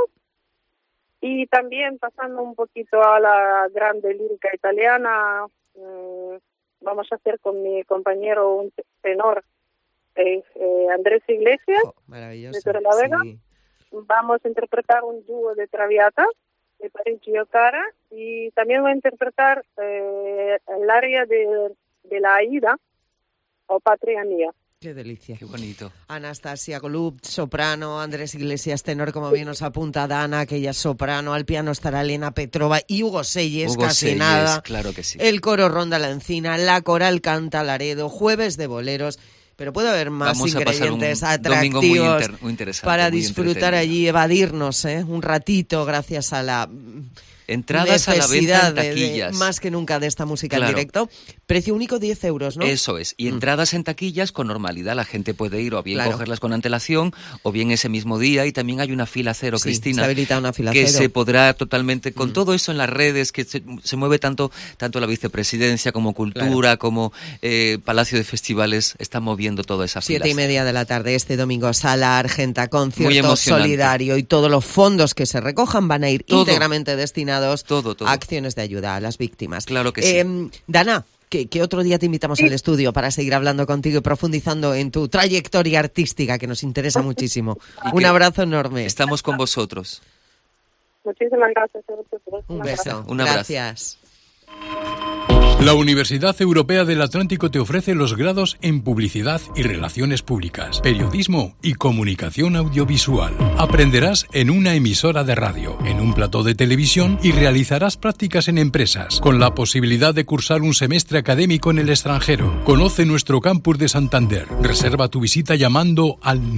y también pasando un poquito a la grande lírica italiana. Vamos a hacer con mi compañero un tenor es Andrés Iglesias, maravilloso, de Torrelavega. sí. Vamos a interpretar un dúo de Traviata, de Parigi Cara, y también voy a interpretar el área de la Aida, o Patria Mía. Qué delicia. Qué bonito. Anastasia Golub, soprano, Andrés Iglesias, tenor, como bien nos apunta Dana, que ella es soprano, al piano estará Elena Petrova y Hugo Selles, casi Selles, nada. claro que sí. El coro ronda la encina, la coral canta Laredo, jueves de boleros, pero puede haber más Vamos ingredientes a pasar un atractivos domingo muy interesante, para muy disfrutar allí, evadirnos un ratito gracias a la entradas a la venta en taquillas. Más que nunca de esta música Claro. en directo. Precio único 10 euros, ¿no? Eso es. Y entradas en taquillas con normalidad. La gente puede ir o bien Claro. cogerlas con antelación o bien ese mismo día. Y también hay una fila cero, Sí, Cristina. se habilita una fila que cero. se podrá totalmente, con todo eso en las redes, que se mueve tanto la vicepresidencia como Cultura, como Palacio de Festivales, están moviendo toda esa fila. 7:30 de la tarde este domingo, Sala Argenta, Muy concierto emocionante. solidario, y todos los fondos que se recojan van a ir Todo. íntegramente destinados Todo. a acciones de ayuda a las víctimas. Claro que sí. Dana, que otro día te invitamos al estudio para seguir hablando contigo y profundizando en tu trayectoria artística, que nos interesa muchísimo. Y Un que abrazo enorme. Estamos con vosotros. Muchísimas gracias a vosotros. Un beso. Un abrazo. Gracias. La Universidad Europea del Atlántico te ofrece los grados en Publicidad y Relaciones Públicas, Periodismo y Comunicación Audiovisual. Aprenderás en una emisora de radio, en un plató de televisión y realizarás prácticas en empresas, con la posibilidad de cursar un semestre académico en el extranjero. Conoce nuestro campus de Santander. Reserva tu visita llamando al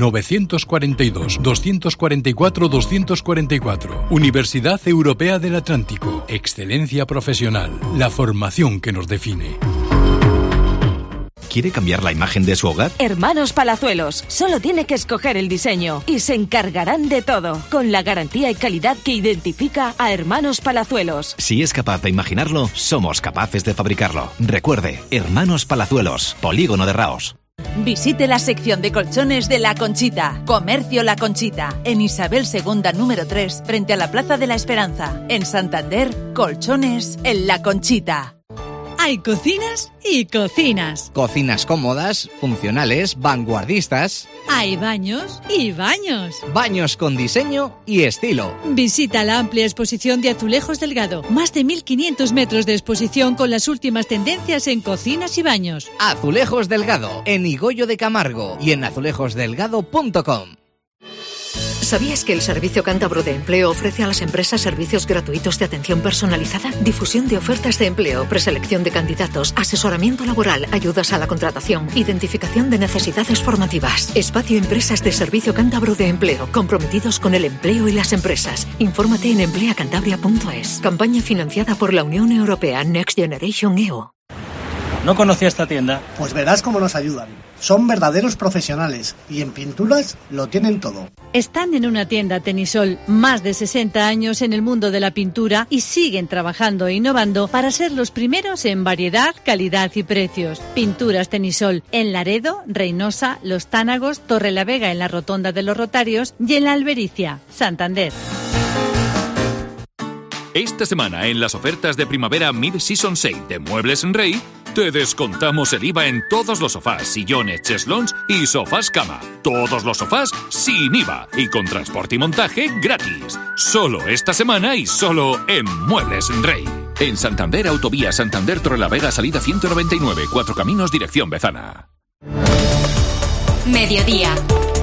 942-244-244. Universidad Europea del Atlántico. Excelencia profesional. La formación que nos define. ¿Quiere cambiar la imagen de su hogar? Hermanos Palazuelos, solo tiene que escoger el diseño y se encargarán de todo, con la garantía y calidad que identifica a Hermanos Palazuelos. Si es capaz de imaginarlo, somos capaces de fabricarlo. Recuerde, Hermanos Palazuelos, Polígono de Raos. Visite la sección de colchones de La Conchita. Comercio La Conchita, en Isabel II número 3, frente a la Plaza de la Esperanza. En Santander, colchones en La Conchita. Hay cocinas y cocinas. Cocinas cómodas, funcionales, vanguardistas. Hay baños y baños. Baños con diseño y estilo. Visita la amplia exposición de Azulejos Delgado. Más de 1.500 metros de exposición con las últimas tendencias en cocinas y baños. Azulejos Delgado, en Higoyo de Camargo y en azulejosdelgado.com. ¿Sabías que el Servicio Cántabro de Empleo ofrece a las empresas servicios gratuitos de atención personalizada, difusión de ofertas de empleo, preselección de candidatos, asesoramiento laboral, ayudas a la contratación, identificación de necesidades formativas? Espacio Empresas de Servicio Cántabro de Empleo, comprometidos con el empleo y las empresas. Infórmate en empleacantabria.es. Campaña financiada por la Unión Europea Next Generation EU. ¿No conocía esta tienda? Pues verás cómo nos ayudan. Son verdaderos profesionales y en pinturas lo tienen todo. Están en una tienda Tenisol, más de 60 años en el mundo de la pintura, y siguen trabajando e innovando para ser los primeros en variedad, calidad y precios. Pinturas Tenisol en Laredo, Reynosa, Los Tánagos, Torrelavega en la Rotonda de los Rotarios y en La Albericia, Santander. Esta semana en las ofertas de primavera Mid-Season Sale de Muebles en Rey, te descontamos el IVA en todos los sofás, sillones, cheslons y sofás cama. Todos los sofás sin IVA y con transporte y montaje gratis. Solo esta semana y solo en Muebles en Rey. En Santander, Autovía Santander Torrelavega, salida 199, Cuatro Caminos, dirección Bezana. Mediodía.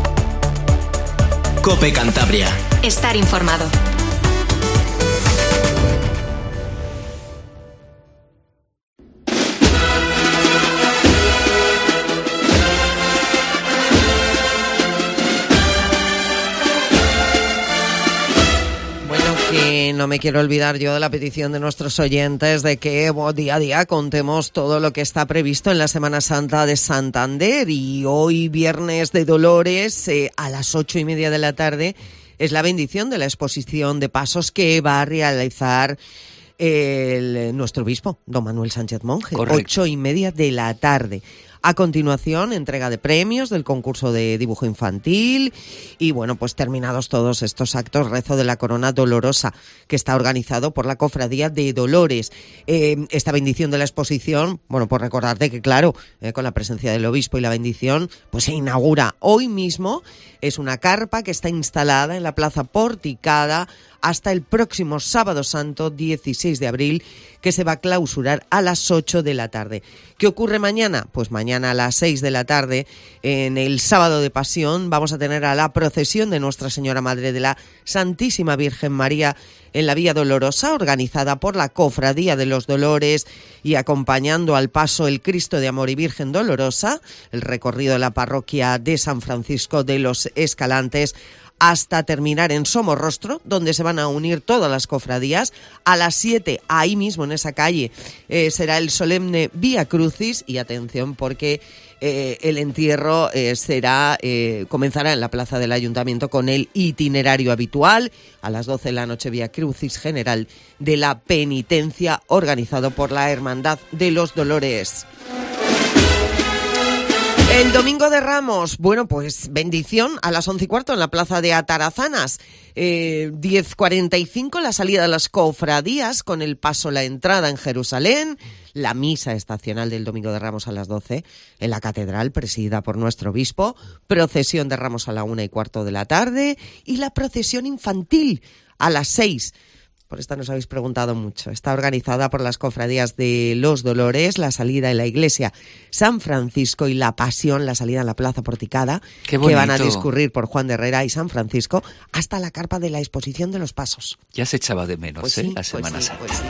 COPE Cantabria. Estar informado. Que no me quiero olvidar yo de la petición de nuestros oyentes de que día a día contemos todo lo que está previsto en la Semana Santa de Santander, y hoy viernes de Dolores a las 8:30 de la tarde es la bendición de la exposición de pasos que va a realizar nuestro obispo, don Manuel Sánchez Monje. Correcto. 8:30 de la tarde. A continuación, entrega de premios del concurso de dibujo infantil y, bueno, pues terminados todos estos actos, rezo de la corona dolorosa, que está organizado por la Cofradía de Dolores. Esta bendición de la exposición, bueno, pues recordarte que, claro, con la presencia del obispo y la bendición, pues se inaugura hoy mismo. Es una carpa que está instalada en la Plaza Porticada hasta el próximo Sábado Santo, 16 de abril, que se va a clausurar a las 8 de la tarde. ¿Qué ocurre mañana? Pues mañana a las 6 de la tarde, en el Sábado de Pasión, vamos a tener a la procesión de Nuestra Señora Madre de la Santísima Virgen María en la Vía Dolorosa, organizada por la Cofradía de los Dolores y acompañando al paso el Cristo de Amor y Virgen Dolorosa, el recorrido de la parroquia de San Francisco de los Escalantes, hasta terminar en Somorrostro, donde se van a unir todas las cofradías. A las 7, ahí mismo en esa calle, será el solemne Vía Crucis, y atención porque el entierro comenzará en la plaza del Ayuntamiento con el itinerario habitual. A las 12 de la noche, Vía Crucis General de la Penitencia, organizado por la Hermandad de los Dolores. El Domingo de Ramos, bueno, pues bendición a las 11:15 en la plaza de Atarazanas. 10:45 la salida de las cofradías, con el paso la entrada en Jerusalén. La misa estacional del Domingo de Ramos a las 12 en la catedral, presidida por nuestro obispo. Procesión de Ramos a la 1:15 de la tarde. Y la procesión infantil a las 6. Por esta nos habéis preguntado mucho. Está organizada por las cofradías de los Dolores, la salida en la iglesia San Francisco y la Pasión, la salida en la Plaza Porticada, que van a discurrir por Juan de Herrera y San Francisco hasta la carpa de la exposición de los Pasos. Ya se echaba de menos, pues sí, la Semana Santa. Pues sí.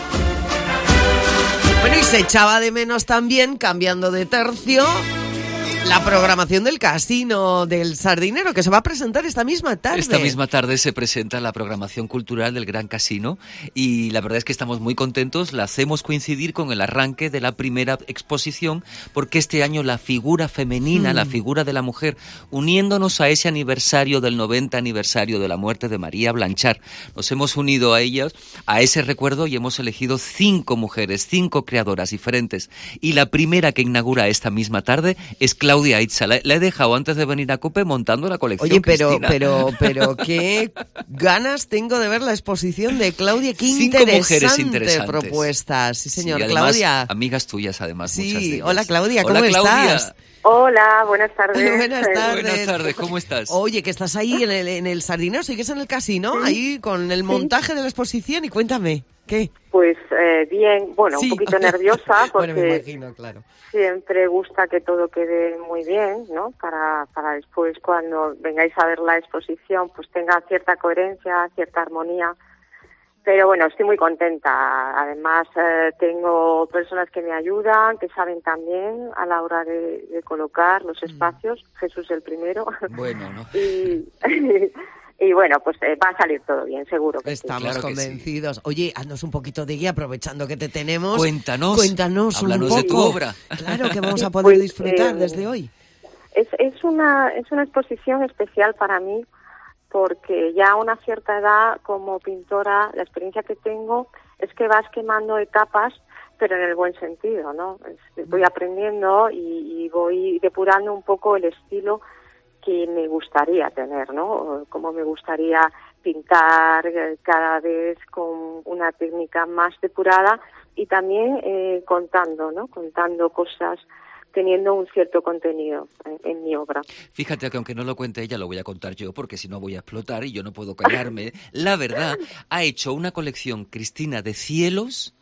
Bueno, y se echaba de menos también, cambiando de tercio, la programación del Casino del Sardinero, que se va a presentar esta misma tarde. Esta misma tarde se presenta la programación cultural del Gran Casino y la verdad es que estamos muy contentos. La hacemos coincidir con el arranque de la primera exposición, porque este año la figura femenina, la figura de la mujer, uniéndonos a ese aniversario del 90 aniversario de la muerte de María Blanchard, nos hemos unido a ellas, a ese recuerdo, y hemos elegido 5 mujeres, 5 creadoras diferentes. Y la primera que inaugura esta misma tarde es Claudia Itza. La he dejado antes de venir a COPE montando la colección. Oye, pero qué ganas tengo de ver la exposición de Claudia. Qué 5 mujeres interesantes. Propuestas. Sí, señor. Sí, además, Claudia. Amigas tuyas, además. Sí, muchas de ellas. Hola, Claudia, ¿cómo Hola, Claudia. estás? Hola, buenas tardes. Buenas tardes. Buenas tardes, ¿cómo estás? Oye, que estás ahí en el Sardinero, sigues en el casino, ahí con el montaje de la exposición, y cuéntame, ¿qué? Pues bien, bueno, Sí. un poquito nerviosa porque Bueno, me imagino, claro. siempre gusta que todo quede muy bien, ¿no? Para después, cuando vengáis a ver la exposición, pues tenga cierta coherencia, cierta armonía. Pero bueno, estoy muy contenta. Además, tengo personas que me ayudan, que saben también a la hora de colocar los espacios. Jesús el primero. Bueno, ¿no? Y bueno, pues va a salir todo bien, seguro que Estamos Claro que convencidos. Sí. Oye, haznos un poquito de guía, aprovechando que te tenemos. Cuéntanos un poco. de tu obra. Claro, que vamos a poder Pues, disfrutar desde hoy. Es una exposición especial para mí, porque ya a una cierta edad como pintora, la experiencia que tengo es que vas quemando etapas, pero en el buen sentido, ¿no? Voy aprendiendo y voy depurando un poco el estilo que me gustaría tener, ¿no? Como me gustaría pintar cada vez con una técnica más depurada y también contando, ¿no? Contando cosas, teniendo un cierto contenido en mi obra. Fíjate que aunque no lo cuente ella, lo voy a contar yo, porque si no voy a explotar y yo no puedo callarme. La verdad, ha hecho una colección, Cristina, de cielos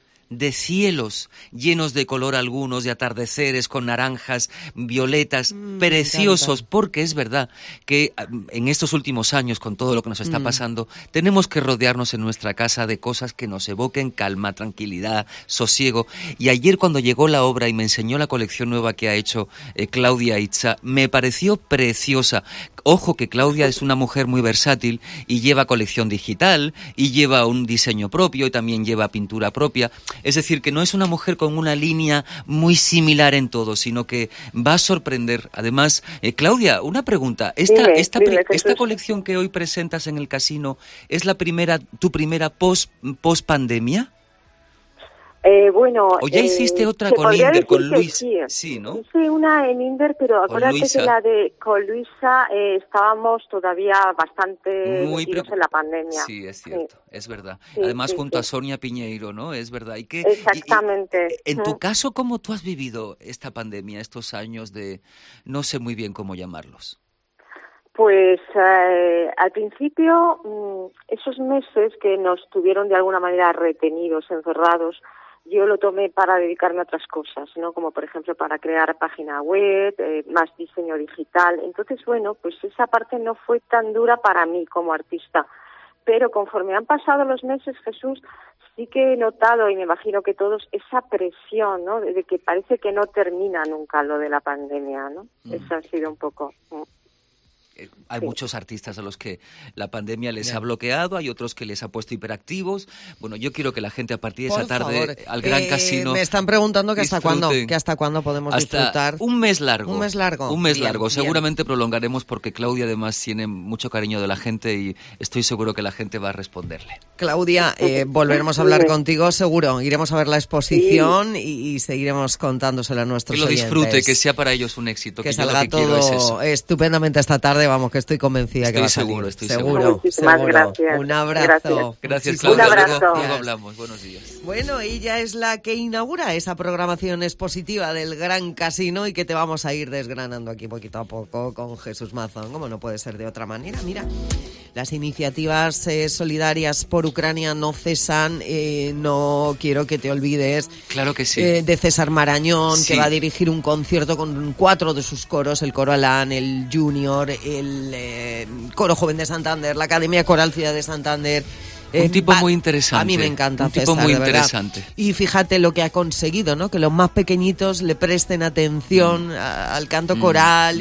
llenos de color, algunos de atardeceres con naranjas, violetas, preciosos, porque es verdad que en estos últimos años, con todo lo que nos está pasando, tenemos que rodearnos en nuestra casa de cosas que nos evoquen calma, tranquilidad, sosiego. Y ayer, cuando llegó la obra y me enseñó la colección nueva que ha hecho Claudia Itza, me pareció preciosa. Ojo que Claudia es una mujer muy versátil y lleva colección digital y lleva un diseño propio y también lleva pintura propia. Es decir, que no es una mujer con una línea muy similar en todo, sino que va a sorprender. Además, Claudia, una pregunta. ¿Esta colección que hoy presentas en el casino es tu primera post-pandemia? ¿O ya hiciste otra con Inder, con Luis? Sí, ¿no? Hice una en Inder, pero acuérdate que con Luisa estábamos todavía bastante metidos en la pandemia. Sí, es cierto, es verdad. Sí, además junto a Sonia Piñeiro, ¿no? Es verdad. Exactamente. En tu caso, ¿cómo tú has vivido esta pandemia, estos años de no sé muy bien cómo llamarlos? Pues al principio, esos meses que nos tuvieron de alguna manera retenidos, encerrados, yo lo tomé para dedicarme a otras cosas, ¿no? Como por ejemplo para crear página web, más diseño digital. Entonces, bueno, pues esa parte no fue tan dura para mí como artista. Pero conforme han pasado los meses, Jesús, sí que he notado, y me imagino que todos, esa presión, ¿no? De que parece que no termina nunca lo de la pandemia, ¿no? Eso ha sido un poco... Hay muchos artistas a los que la pandemia les ha bloqueado, hay otros que les ha puesto hiperactivos. Bueno, yo quiero que la gente a partir de esa tarde al Gran Casino... Me están preguntando que hasta cuándo podemos disfrutar. Un mes largo. Un mes largo. Un mes largo. Seguramente prolongaremos porque Claudia además tiene mucho cariño de la gente y estoy seguro que la gente va a responderle. Claudia, volveremos a hablar contigo seguro. Iremos a ver la exposición y seguiremos contándoselo a nuestros oyentes. Que lo disfrute, que sea para ellos un éxito. Que salga todo estupendamente esta tarde. Vamos, que estoy convencida que va a salir. Estoy seguro. Muchísimas gracias. Un abrazo. Gracias, Claudia. Un abrazo. Luego hablamos. Buenos días. Bueno, ella es la que inaugura esa programación expositiva del Gran Casino y que te vamos a ir desgranando aquí poquito a poco con Jesús Mazón, como no puede ser de otra manera. Mira, las iniciativas solidarias por Ucrania no cesan. No quiero que te olvides. Claro que sí. De César Marañón, que va a dirigir un concierto con 4 de sus coros, el Coro Alán, el Junior, el Coro Joven de Santander, la Academia Coral Ciudad de Santander. Un tipo muy interesante. A mí me encanta un tipo César, muy de verdad. interesante. Y fíjate lo que ha conseguido, ¿no? Que los más pequeñitos le presten atención al canto coral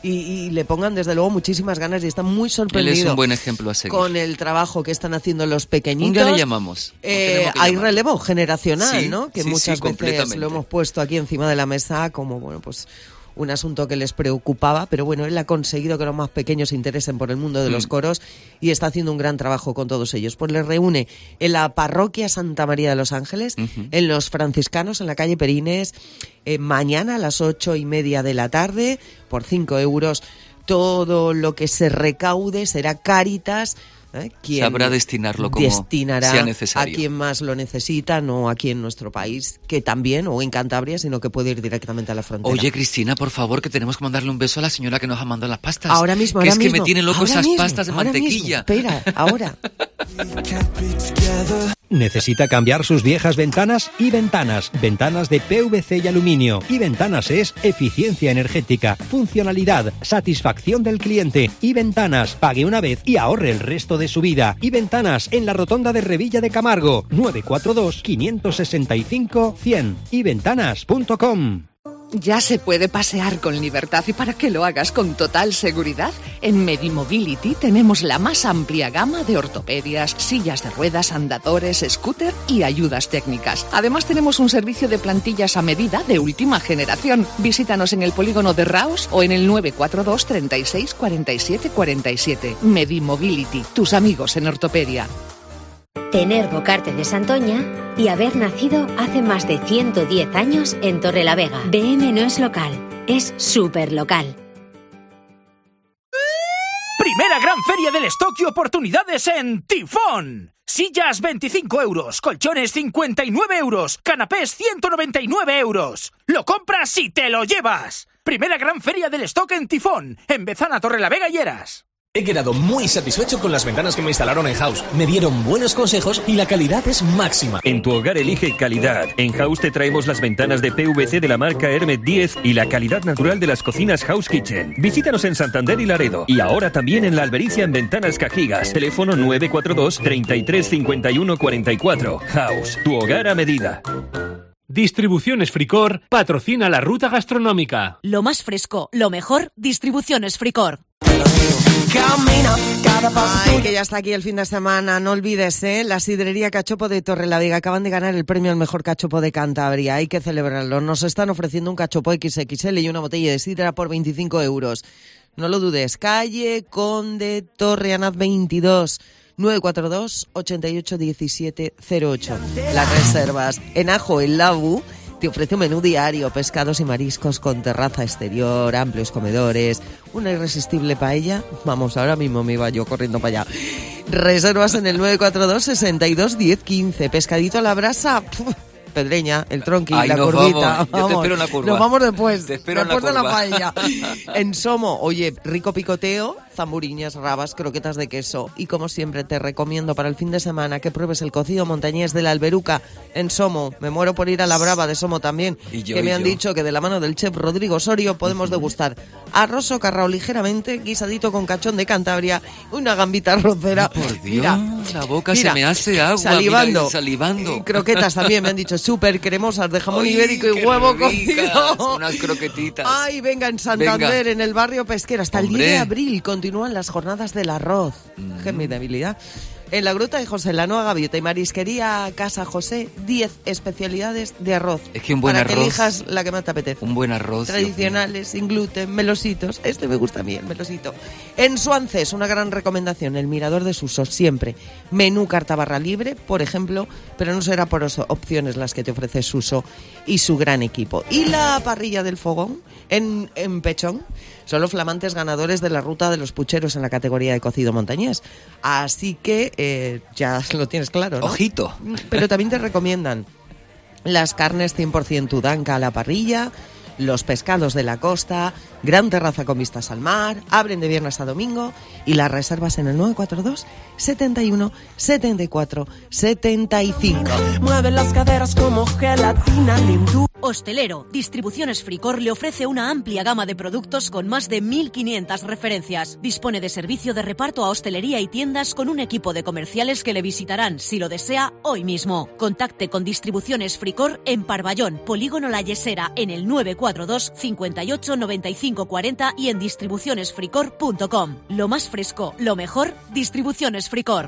y le pongan desde luego muchísimas ganas y están muy sorprendidos. Él es un buen ejemplo a seguir. Con el trabajo que están haciendo los pequeñitos. Un día le llamamos. Hay relevo generacional, sí, ¿no? Que sí, muchas veces lo hemos puesto aquí encima de la mesa como, bueno, pues un asunto que les preocupaba, pero bueno, él ha conseguido que los más pequeños se interesen por el mundo de los coros y está haciendo un gran trabajo con todos ellos. Pues les reúne en la parroquia Santa María de los Ángeles, en los franciscanos, en la calle Perines, mañana a las 8:30 de la tarde, por 5 euros. Todo lo que se recaude será Cáritas. Quien sabrá destinarlo como sea necesario. A quien más lo necesita, no aquí en nuestro país, que también, o en Cantabria, sino que puede ir directamente a la frontera. Oye, Cristina, por favor, que tenemos que mandarle un beso a la señora que nos ha mandado las pastas. Ahora mismo, que ahora es mismo. Que me tiene loco esas pastas de mantequilla. Mismo. Espera, ahora. ¿Necesita cambiar sus viejas ventanas? Y Ventanas. Ventanas de PVC y aluminio. Y Ventanas es eficiencia energética, funcionalidad, satisfacción del cliente. Y Ventanas. Pague una vez y ahorre el resto de su vida. Y Ventanas en la rotonda de Revilla de Camargo. 942 565 100. yventanas.com. Ya se puede pasear con libertad y para que lo hagas con total seguridad, en Medimobility tenemos la más amplia gama de ortopedias, sillas de ruedas, andadores, scooter y ayudas técnicas. Además tenemos un servicio de plantillas a medida de última generación. Visítanos en el polígono de Raos o en el 942 36 47 47. Medimobility, tus amigos en ortopedia. Tener Bocarte de Santoña y haber nacido hace más de 110 años en Torrelavega. BM no es local, es súper local. Primera gran feria del stock y oportunidades en Tifón. Sillas 25 euros, colchones 59 euros, canapés 199 euros. Lo compras y te lo llevas. Primera gran feria del stock en Tifón, en Bezana, Torrelavega y Heras. He quedado muy satisfecho con las ventanas que me instalaron en House. Me dieron buenos consejos y la calidad es máxima. En tu hogar elige calidad. En House te traemos las ventanas de PVC de la marca Hermet 10 y la calidad natural de las cocinas House Kitchen. Visítanos en Santander y Laredo. Y ahora también en La Albericia en Ventanas Cajigas. Teléfono 942 33 51 44. House, tu hogar a medida. Distribuciones Fricor patrocina la ruta gastronómica. Lo más fresco, lo mejor, Distribuciones Fricor. Ay, que ya está aquí el fin de semana. No olvides, la sidrería Cachopo de Torrelavega. Acaban de ganar el premio al mejor cachopo de Cantabria. Hay que celebrarlo. Nos están ofreciendo un cachopo XXL y una botella de sidra por 25 euros. No lo dudes. Calle Conde Torreanaz 22. 942 88 17 08. Las reservas. En Ajo, el Labu te ofrece un menú diario, pescados y mariscos con terraza exterior, amplios comedores, una irresistible paella. Vamos, ahora mismo me iba yo corriendo para allá. Reservas en el 942 62 10 15. Pescadito a la brasa. Pedreña, el tronqui, Ay, la curvita. Vamos. Yo te espero en la curva. Nos vamos después. Te espero después en la de curva. la paella. En Somo, oye, rico picoteo, zamburiñas, rabas, croquetas de queso. Y como siempre te recomiendo para el fin de semana que pruebes el cocido montañés de la Alberuca en Somo. Me muero por ir a la Brava de Somo también. Que me han dicho que de la mano del chef Rodrigo Osorio podemos degustar arroz socarrao ligeramente, guisadito con cachón de Cantabria, una gambita arrocera. Por Dios, la boca se me hace agua. Salivando. Mira, salivando. Y croquetas también me han dicho súper cremosas de jamón Ay, ibérico y qué huevo ricas, cocido. unas croquetitas. Ay, venga, en Santander, Venga. en el barrio pesquero, hasta el 10 de abril continúan las jornadas del arroz. Que es mi debilidad. En la Gruta de José, la Nueva Gaviota y Marisquería Casa José, 10 especialidades de arroz. Es que un buen para arroz. que elijas la que más te apetece. Un buen arroz. Tradicionales, sin gluten, melositos. Este me gusta a mí, el melosito. En Suances, una gran recomendación, el Mirador de Suso, siempre. Menú carta barra libre, por ejemplo, pero no será por opciones las que te ofrece Suso y su gran equipo. Y la parrilla del fogón, en Pechón, son los flamantes ganadores de la Ruta de los Pucheros en la categoría de cocido montañés. Así que ya lo tienes claro, ¿no? Ojito. Pero también te recomiendan las carnes 100% Tudanca a la parrilla, los pescados de la costa, gran terraza con vistas al mar, abren de viernes a domingo y las reservas en el 942 71 74 75. Mueve las caderas como gelatina Lindú. Hostelero, Distribuciones Fricor le ofrece una amplia gama de productos con más de 1.500 referencias. Dispone de servicio de reparto a hostelería y tiendas con un equipo de comerciales que le visitarán, si lo desea, hoy mismo. Contacte con Distribuciones Fricor en Parvallón, Polígono La Yesera, en el 942 58 95 40 y en distribucionesfricor.com. Lo más fresco, lo mejor, Distribuciones Fricor.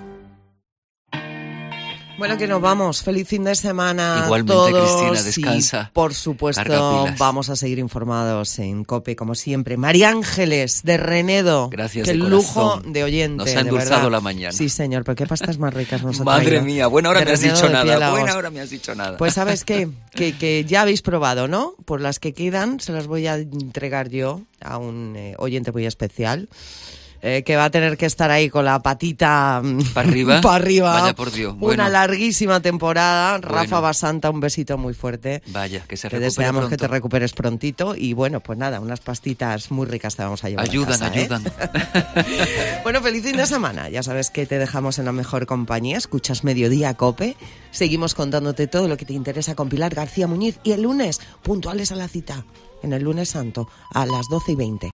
Bueno, que nos vamos. Feliz fin de semana. Igualmente, todos. Cristina, descansa. Y, por supuesto, Carga pilas. vamos a seguir informados en COPE, como siempre. María Ángeles, de Renedo. Gracias, Qué de lujo corazón. de oyente. Nos ha de endulzado verdad. la mañana. Sí, señor, pero qué pastas más ricas nos ha Madre traído. mía, buena hora De me has Renedo dicho de nada. piel a Buena os. hora me has dicho nada. Pues ¿sabes qué? Que ya habéis probado, ¿no? Por las que quedan, se las voy a entregar yo a un oyente muy especial. Que va a tener que estar ahí con la patita ¿Para arriba? para arriba. Vaya por Dios. Una Bueno. larguísima temporada. Rafa Bueno. Basanta, un besito muy fuerte. Vaya, que se Te recupere deseamos pronto. que te recuperes prontito. Y bueno, pues nada, unas pastitas muy ricas te vamos a llevar Ayudan, a casa, ¿eh? ayudan. Bueno, feliz fin de semana. Ya sabes que te dejamos en la mejor compañía. Escuchas Mediodía COPE. Seguimos contándote todo lo que te interesa con Pilar García Muñiz. Y el lunes, puntuales a la cita. En el lunes santo, a las 12:20.